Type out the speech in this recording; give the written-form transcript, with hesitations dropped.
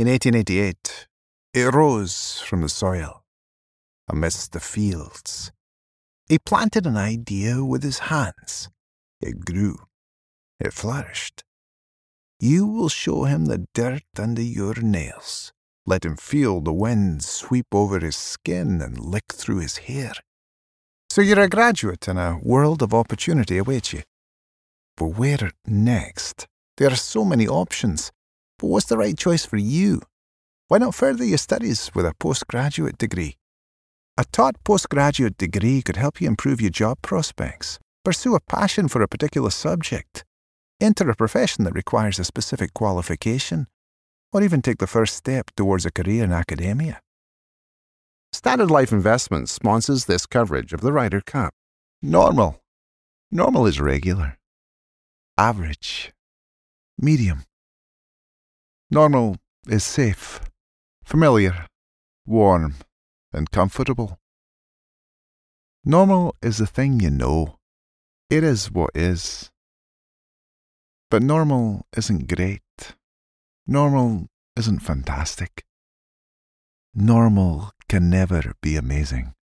In 1888, it rose from the soil, amidst the fields. He planted an idea with his hands. It grew. It flourished. You will show him the dirt under your nails. Let him feel the wind sweep over his skin and lick through his hair. So you're a graduate and a world of opportunity awaits you. But where next? There are so many options. But what's the right choice for you? Why not further your studies with a postgraduate degree? A taught postgraduate degree could help you improve your job prospects, pursue a passion for a particular subject, enter a profession that requires a specific qualification, or even take the first step towards a career in academia. Standard Life Investments sponsors this coverage of the Ryder Cup. Normal. Normal is regular. Average. Medium. Normal is safe, familiar, warm, and comfortable. Normal is the thing you know. It is what is. But normal isn't great. Normal isn't fantastic. Normal can never be amazing.